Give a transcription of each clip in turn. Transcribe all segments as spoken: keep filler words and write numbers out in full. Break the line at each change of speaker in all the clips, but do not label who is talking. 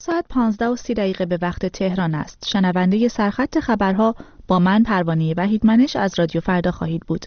ساعت پانزده و سی دقیقه به وقت تهران است. شنونده سرخط خبرها با من پروانه وحیدمنش از رادیو فردا خواهید بود.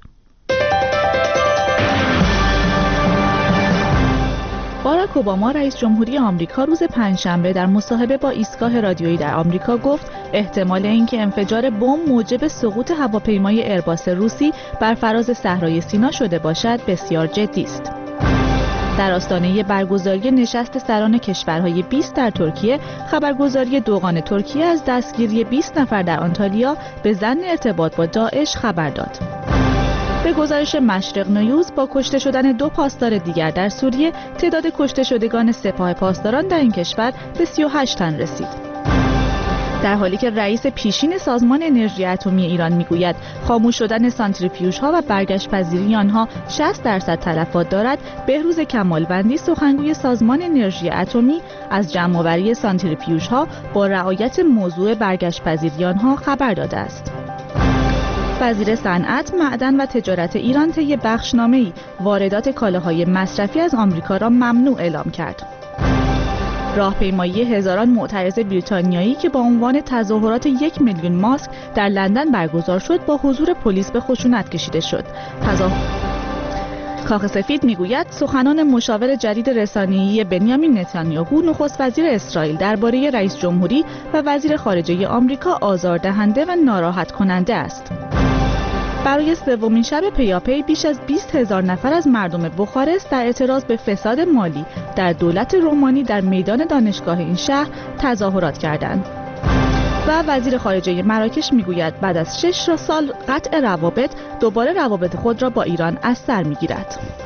باراک اوباما رئیس جمهوری آمریکا روز پنجشنبه در مصاحبه با ایستگاه رادیویی در آمریکا گفت احتمال اینکه انفجار بمب موجب سقوط هواپیمای ایرباس روسی بر فراز صحرای سینا شده باشد بسیار جدی است. در آستانه برگزاری نشست سران کشورهای بیست در ترکیه، خبرگزاری دوغان ترکیه از دستگیری بیست نفر در آنتالیا به ظن ارتباط با داعش خبر داد. به گزارش مشرق نیوز، با کشته شدن دو پاسدار دیگر در سوریه، تعداد کشته شدگان سپاه پاسداران در این کشور به سی و هشت تن رسید. در حالی که رئیس پیشین سازمان انرژی اتمی ایران میگوید خاموش شدن سانتریفیوژها و برگشت پذیری آنها شصت درصد تلفات دارد، بهروز کمالوندی سخنگوی سازمان انرژی اتمی از جمع‌آوری سانتریفیوژها با رعایت موضوع برگشت پذیری آنها خبر داده است. وزیر صنعت، معدن و تجارت ایران طی بخشنامه‌ای واردات کالاهای مصرفی از آمریکا را ممنوع اعلام کرد. راهپیمایی هزاران معترض بریتانیایی که با عنوان تظاهرات یک میلیون ماسک در لندن برگزار شد با حضور پلیس به خشونت کشیده شد. تظاهر... کاخ سفید میگوید سخنان مشاور جدید رسانه‌ای بنیامین نتانیاهو نخست وزیر اسرائیل درباره رئیس جمهوری و وزیر خارجه آمریکا آزاردهنده و ناراحت کننده است. برای سومین شب پیاپی بیش از بیست هزار نفر از مردم بخارست در اعتراض به فساد مالی در دولت رومانی در میدان دانشگاه این شهر تظاهرات کردند. و وزیر خارجه مراکش میگوید بعد از شش سال قطع روابط دوباره روابط خود را با ایران از سر میگیرد.